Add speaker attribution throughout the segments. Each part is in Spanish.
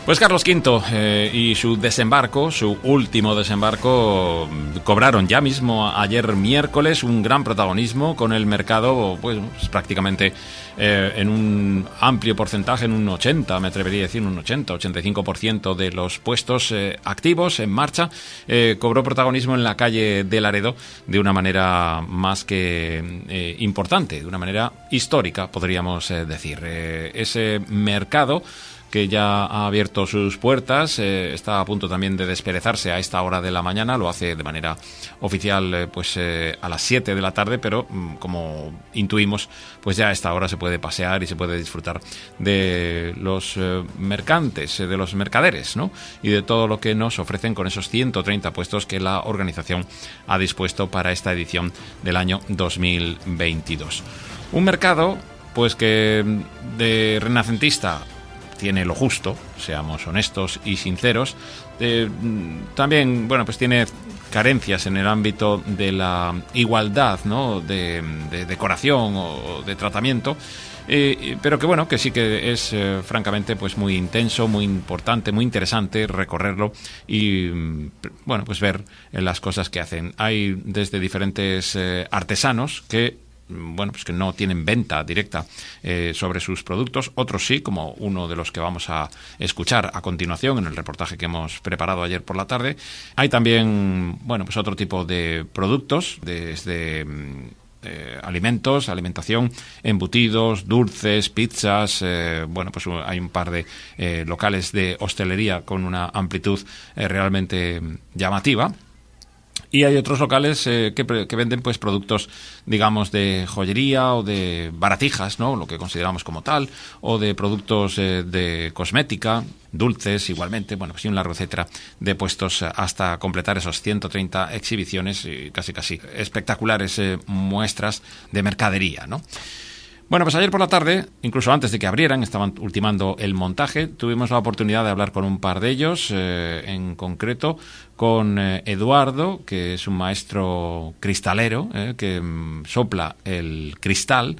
Speaker 1: Pues Carlos V y su desembarco, su último desembarco, cobraron ya mismo ayer miércoles un gran protagonismo con el mercado, pues prácticamente en un amplio porcentaje, en un 80, me atrevería a decir, un 85% de los puestos activos en marcha, cobró protagonismo en la calle de Laredo de una manera más que importante, de una manera histórica, podríamos decir. Ese mercado que ya ha abierto sus puertas, está a punto también de desperezarse a esta hora de la mañana, lo hace de manera oficial a las 7 de la tarde, pero como intuimos, pues ya a esta hora se puede pasear y se puede disfrutar de los mercantes, de los mercaderes, ¿no? Y de todo lo que nos ofrecen con esos 130 puestos que la organización ha dispuesto para esta edición del año 2022. Un mercado, pues que de renacentista tiene lo justo, seamos honestos y sinceros. También, bueno, pues tiene carencias en el ámbito de la igualdad, ¿no? de decoración o de tratamiento, pero que bueno, que sí que es francamente pues muy intenso, muy importante, muy interesante recorrerlo y bueno, pues ver las cosas que hacen. Hay desde diferentes artesanos que bueno, pues que no tienen venta directa sobre sus productos, otros sí, como uno de los que vamos a escuchar a continuación en el reportaje que hemos preparado ayer por la tarde. Hay también, bueno, pues otro tipo de productos, desde alimentos, alimentación, embutidos, dulces, pizzas, bueno, pues hay un par de locales de hostelería con una amplitud realmente llamativa. Y hay otros locales que venden pues productos, digamos, de joyería o de baratijas, ¿no? Lo que consideramos como tal, o de productos de cosmética, dulces igualmente, bueno, pues y un largo etcétera de puestos hasta completar esos 130 exhibiciones y casi espectaculares muestras de mercadería, ¿no? Bueno, pues ayer por la tarde, incluso antes de que abrieran, estaban ultimando el montaje, tuvimos la oportunidad de hablar con un par de ellos, en concreto con Eduardo, que es un maestro cristalero, que sopla el cristal,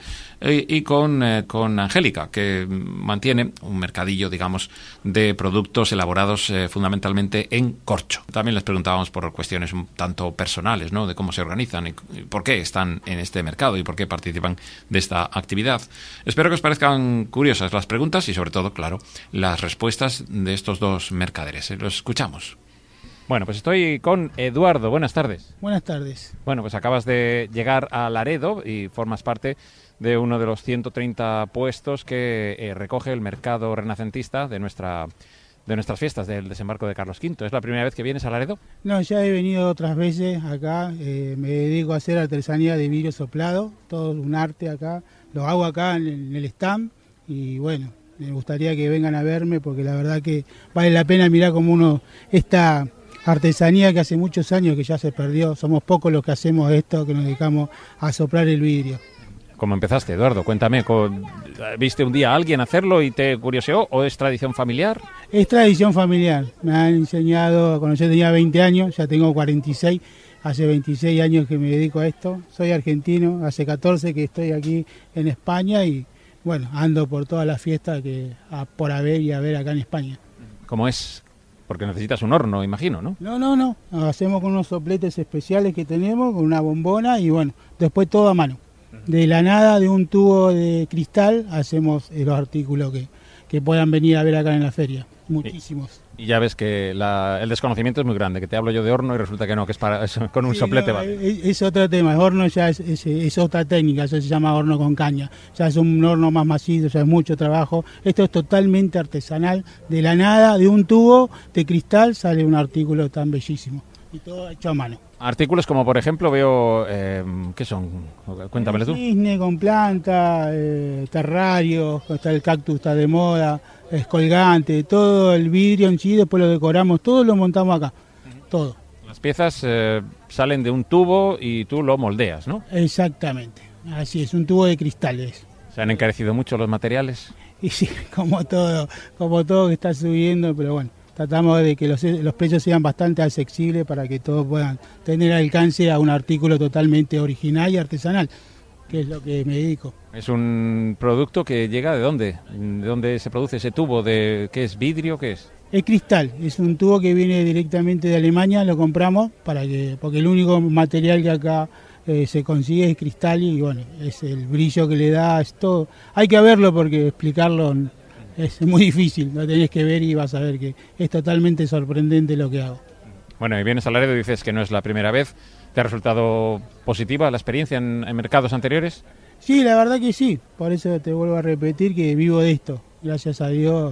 Speaker 1: y con Angélica, que mantiene un mercadillo, digamos, de productos elaborados fundamentalmente en corcho. También les preguntábamos por cuestiones un tanto personales, ¿no? De cómo se organizan y por qué están en este mercado y por qué participan de esta actividad. Espero que os parezcan curiosas las preguntas y, sobre todo, claro, las respuestas de estos dos mercaderes. Los escuchamos. Bueno, pues estoy con Eduardo. Buenas tardes.
Speaker 2: Buenas tardes.
Speaker 1: Bueno, pues acabas de llegar a Laredo y formas parte de uno de los 130 puestos que recoge el mercado renacentista de nuestras fiestas del desembarco de Carlos V. ¿Es la primera vez que vienes a Laredo?
Speaker 2: No, ya he venido otras veces acá. Me dedico a hacer artesanía de vidrio soplado, todo un arte acá. Lo hago acá en el stand y bueno, me gustaría que vengan a verme porque la verdad que vale la pena mirar cómo uno esta artesanía que hace muchos años que ya se perdió. Somos pocos los que hacemos esto, que nos dedicamos a soplar el vidrio.
Speaker 1: ¿Cómo empezaste, Eduardo? Cuéntame, ¿viste un día a alguien hacerlo y te curioseó o es tradición familiar?
Speaker 2: Es tradición familiar. Me han enseñado, cuando yo tenía 20 años, ya tengo 46, hace 26 años que me dedico a esto. Soy argentino, hace 14 que estoy aquí en España y bueno, ando por todas las fiestas que por haber y haber acá en España.
Speaker 1: ¿Cómo es? Porque necesitas un horno, imagino, ¿no?
Speaker 2: No. Hacemos con unos sopletes especiales que tenemos, con una bombona y bueno, después todo a mano. De la nada, de un tubo de cristal, hacemos los artículos que puedan venir a ver acá en la feria. Muchísimos.
Speaker 1: Y ya ves que el desconocimiento es muy grande, que te hablo yo de horno y resulta que no, que es con un soplete.
Speaker 2: No, es otro tema, el horno ya es otra técnica, eso se llama horno con caña. Ya es un horno más macizo, ya es mucho trabajo. Esto es totalmente artesanal, de la nada, de un tubo de cristal sale un artículo tan bellísimo. Y todo hecho a mano.
Speaker 1: Artículos como, por ejemplo, veo... ¿qué son? Cuéntamelo tú.
Speaker 2: Cisne con planta, terrarios, está el cactus, está de moda, es colgante, todo el vidrio en sí, después lo decoramos, todo lo montamos acá, todo.
Speaker 1: Las piezas salen de un tubo y tú lo moldeas, ¿no?
Speaker 2: Exactamente, así es, un tubo de cristales.
Speaker 1: ¿Se han encarecido mucho los materiales?
Speaker 2: Y sí, como todo que está subiendo, pero bueno. Tratamos de que los precios sean bastante accesibles para que todos puedan tener alcance a un artículo totalmente original y artesanal, que es lo que me dedico.
Speaker 1: ¿Es un producto que llega de dónde? ¿De dónde se produce ese tubo? ¿Qué es vidrio? ¿Qué es?
Speaker 2: Es cristal, es un tubo que viene directamente de Alemania, lo compramos porque el único material que acá se consigue es cristal y bueno, es el brillo que le da, es todo. Hay que verlo porque explicarlo es muy difícil, lo tenés que ver y vas a ver que es totalmente sorprendente lo que hago.
Speaker 1: Bueno, y vienes a Laredo y dices que no es la primera vez. ¿Te ha resultado positiva la experiencia en mercados anteriores?
Speaker 2: Sí, la verdad que sí, por eso te vuelvo a repetir que vivo de esto, gracias a Dios.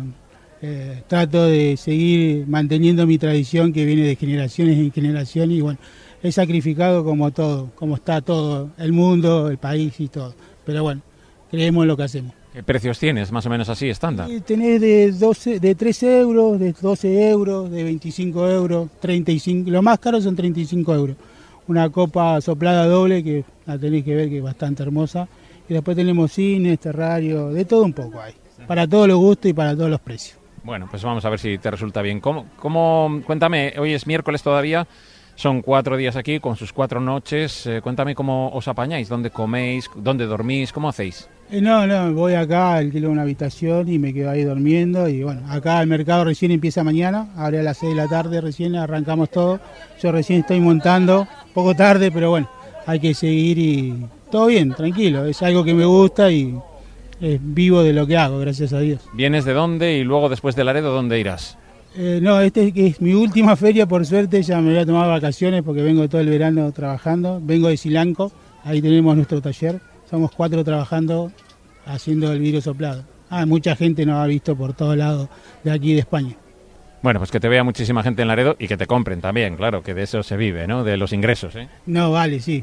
Speaker 2: Trato de seguir manteniendo mi tradición que viene de generaciones en generaciones y bueno, he sacrificado como todo, como está todo, el mundo, el país y todo, pero bueno, creemos en lo que hacemos.
Speaker 1: ¿Qué precios tienes, más o menos así, estándar?
Speaker 2: Tenés de 13 euros, de 12 euros, de 25 euros, 35, lo más caro son 35 euros. Una copa soplada doble que la tenéis que ver que es bastante hermosa y después tenemos cines, terrarios, de todo un poco hay, para todos los gustos y para todos los precios.
Speaker 1: Bueno, pues vamos a ver si te resulta bien. Cuéntame, hoy es miércoles todavía, son 4 días aquí con sus 4 noches. Cuéntame cómo os apañáis, dónde coméis, dónde dormís, cómo hacéis.
Speaker 2: No, voy acá, alquilo una habitación y me quedo ahí durmiendo. Y bueno, acá el mercado recién empieza mañana, abre a las 6 de la tarde, recién arrancamos todo. Yo recién estoy montando, poco tarde, pero bueno, hay que seguir y todo bien, tranquilo. Es algo que me gusta y vivo de lo que hago, gracias a Dios.
Speaker 1: ¿Vienes de dónde y luego después de Laredo dónde irás?
Speaker 2: Este es mi última feria, por suerte, ya me voy a tomar vacaciones porque vengo todo el verano trabajando. Vengo de Silanco, ahí tenemos nuestro taller. Somos 4 trabajando haciendo el vidrio soplado. Mucha gente nos ha visto por todos lados de aquí de España.
Speaker 1: Bueno, pues que te vea muchísima gente en Laredo y que te compren también, claro, que de eso se vive, ¿no? De los ingresos, ¿eh?
Speaker 2: No, vale, sí.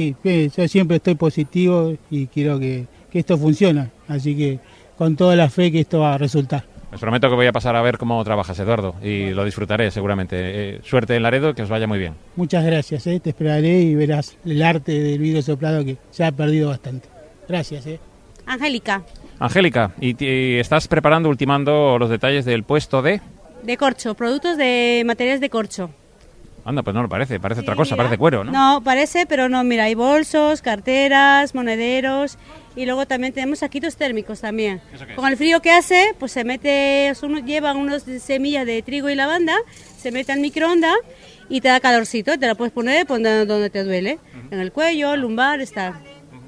Speaker 2: Yo siempre estoy positivo y quiero que esto funcione. Así que con toda la fe que esto va a resultar.
Speaker 1: Les prometo que voy a pasar a ver cómo trabajas, Eduardo, y lo disfrutaré seguramente. Suerte en Laredo, que os vaya muy bien.
Speaker 2: Muchas gracias, te esperaré y verás el arte del vidrio soplado que se ha perdido bastante. Gracias.
Speaker 3: Angélica.
Speaker 1: Angélica, ¿y estás preparando, ultimando los detalles del puesto de...?
Speaker 3: De corcho, productos de materiales de corcho.
Speaker 1: Anda, pues no lo parece
Speaker 3: Sí,
Speaker 1: otra cosa,
Speaker 3: mira.
Speaker 1: parece cuero, ¿no?
Speaker 3: No, parece, pero no, mira, hay bolsos, carteras, monederos y luego también tenemos saquitos térmicos también.
Speaker 1: ¿Eso qué es?
Speaker 3: Con el frío que hace, pues se mete, llevan unas semillas de trigo y lavanda, se mete al microondas y te da calorcito, te la puedes poner donde te duele, en el cuello, lumbar, está.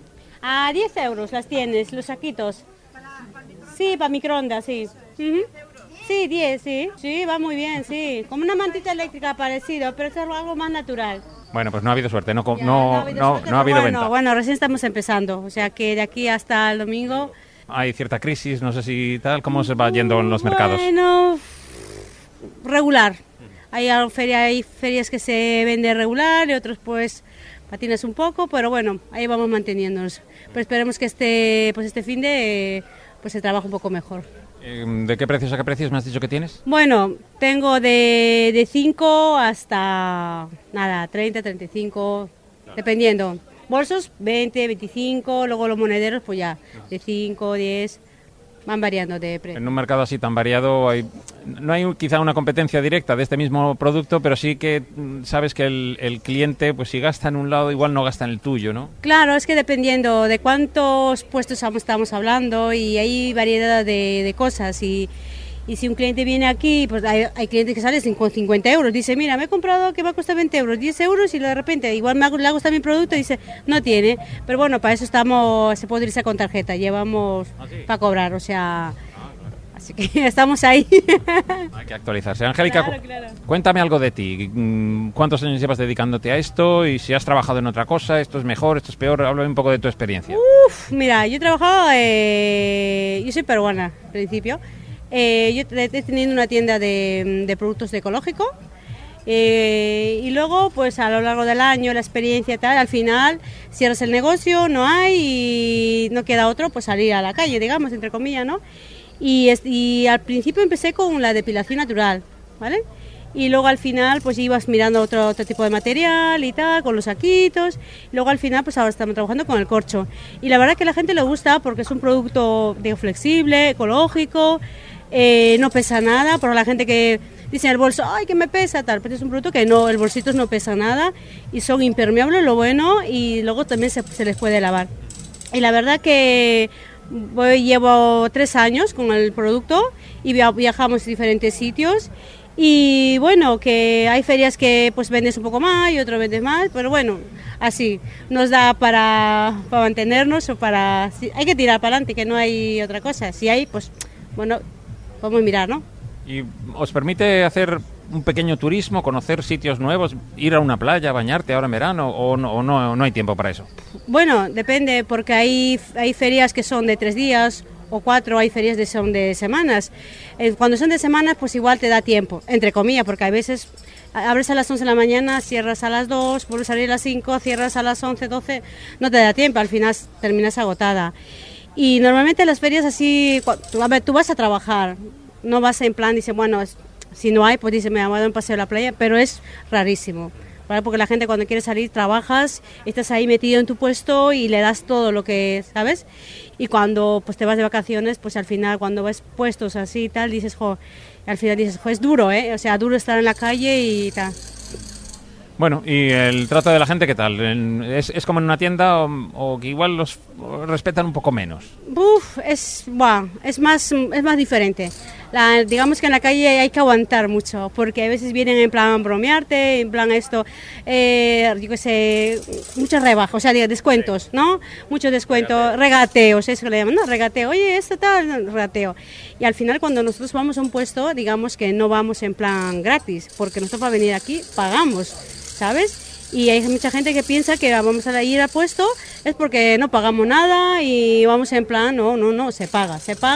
Speaker 3: A 10 euros las tienes, los saquitos. Sí, para microondas, sí. Sí, 10, sí. Sí, va muy bien, sí. Como una mantita eléctrica parecido, pero es algo más natural.
Speaker 1: Bueno, pues no ha habido suerte, no
Speaker 3: Ya,
Speaker 1: ha habido venta.
Speaker 3: Bueno, recién estamos empezando, o sea que de aquí hasta el domingo...
Speaker 1: Hay cierta crisis, no sé si tal, ¿cómo se va yendo en los mercados?
Speaker 3: Bueno, regular. Hay ferias que se venden regular y otros pues patinas un poco, pero bueno, ahí vamos manteniéndonos. Pero esperemos que este fin de pues se trabaje un poco mejor.
Speaker 1: ¿De qué precios a qué precios me has dicho que tienes?
Speaker 3: Bueno, tengo de 5 hasta, 30, 35, dependiendo. Bolsos, 20, 25, luego los monederos, pues ya, de 5, 10, van variando de precio.
Speaker 1: En un mercado así tan variado, no hay quizá una competencia directa de este mismo producto, pero sí que sabes que el cliente, pues si gasta en un lado, igual no gasta en el tuyo, ¿no?
Speaker 3: Claro, es que dependiendo de cuántos puestos estamos hablando y hay variedad de cosas y si un cliente viene aquí, pues hay clientes que salen con 50 euros, dice, mira, me he comprado que va a costar 20 euros, 10 euros y de repente igual le ha gustado mi producto y dice, no tiene, pero bueno, para eso se puede utilizar con tarjeta, llevamos para cobrar, o sea, así que estamos ahí.
Speaker 1: Hay que actualizarse. Angélica,
Speaker 3: Claro.
Speaker 1: Cuéntame algo de ti. ¿Cuántos años llevas dedicándote a esto? Y si has trabajado en otra cosa, esto es mejor, esto es peor, háblame un poco de tu experiencia.
Speaker 3: Mira, yo he trabajado, yo soy peruana, al principio. Yo he tenido una tienda de productos ecológicos y luego pues a lo largo del año la experiencia tal, al final cierras el negocio, no hay y no queda otro pues salir a la calle, digamos, entre comillas, ¿no? Y al principio empecé con la depilación natural, ¿vale? Y luego al final pues ibas mirando otro tipo de material y tal, con los saquitos. Y luego al final pues ahora estamos trabajando con el corcho. Y la verdad que a la gente le gusta porque es un producto digo, flexible, ecológico, no pesa nada. Para la gente que dice el bolso, ay que me pesa, tal, pues es un producto que no, el bolsito no pesa nada y son impermeables, lo bueno, y luego también se les puede lavar. Y la verdad que Llevo 3 años con el producto y viajamos a diferentes sitios. Y bueno, que hay ferias que pues vendes un poco más y otras vendes más, pero bueno, así nos da para mantenernos o para... Hay que tirar para adelante, que no hay otra cosa. Si hay, pues bueno, podemos mirar, ¿no?
Speaker 1: ¿Y os permite hacer un pequeño turismo, conocer sitios nuevos, ir a una playa, bañarte ahora en verano o no hay tiempo para eso?
Speaker 3: Bueno, depende, porque hay ferias que son de 3 días o 4, hay ferias que son de semanas. Cuando son de semanas, pues igual te da tiempo, entre comillas, porque hay veces abres a las 11 de la mañana, cierras a las 2, vuelves a salir a las 5, cierras a las 11, 12, no te da tiempo, al final terminas agotada. Y normalmente las ferias así, a ver, tú vas a trabajar, no vas en plan, dice, bueno, si no hay, pues dice, me voy a dar un paseo a la playa, pero es rarísimo, ¿vale? Porque la gente cuando quiere salir, trabajas, estás ahí metido en tu puesto y le das todo lo que, ¿sabes? Y cuando pues te vas de vacaciones, pues al final, cuando ves puestos así y tal, dices, jo, al final dices, jo, es duro, ¿eh? O sea, duro estar en la calle y tal.
Speaker 1: Bueno, ¿y el trato de la gente qué tal? ¿Es como en una tienda o que igual los respetan un poco menos?
Speaker 3: Es más diferente. Digamos que en la calle hay que aguantar mucho, porque a veces vienen en plan bromearte, en plan esto, yo qué sé, muchas rebajas, o sea, descuentos, ¿no? Muchos descuentos, regateos, eso que le llaman, ¿no? Regateo, oye, esto tal, regateo. Y al final cuando nosotros vamos a un puesto, digamos que no vamos en plan gratis, porque nosotros para venir aquí pagamos, ¿sabes? Y hay mucha gente que piensa que vamos a ir a puesto es porque no pagamos nada y vamos en plan, no, se paga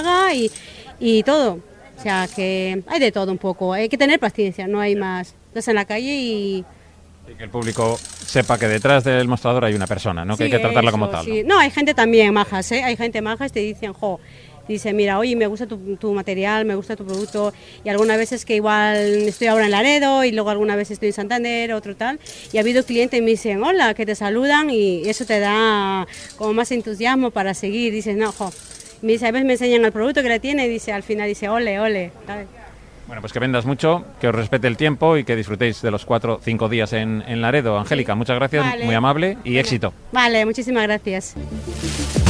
Speaker 3: y todo. O sea que hay de todo un poco, hay que tener paciencia, no hay más. Estás en la calle y
Speaker 1: que el público sepa que detrás del mostrador hay una persona, ¿no? Sí, que hay que tratarla como tal.
Speaker 3: Sí. No, hay gente también majas, ¿eh? Hay gente majas que te dicen, dice, mira, oye, me gusta tu material, me gusta tu producto, y algunas veces que igual estoy ahora en Laredo y luego alguna vez estoy en Santander, otro tal, y ha habido clientes y me dicen, hola, que te saludan y eso te da como más entusiasmo para seguir, dices, no, me dice, a veces me enseñan el producto que le tiene y dice, al final dice, ole, ¿sabes?
Speaker 1: Bueno, pues que vendas mucho, que os respete el tiempo y que disfrutéis de los 4 o 5 días en Laredo. Angélica, muchas gracias, vale. Muy amable y éxito.
Speaker 3: Vale, muchísimas gracias.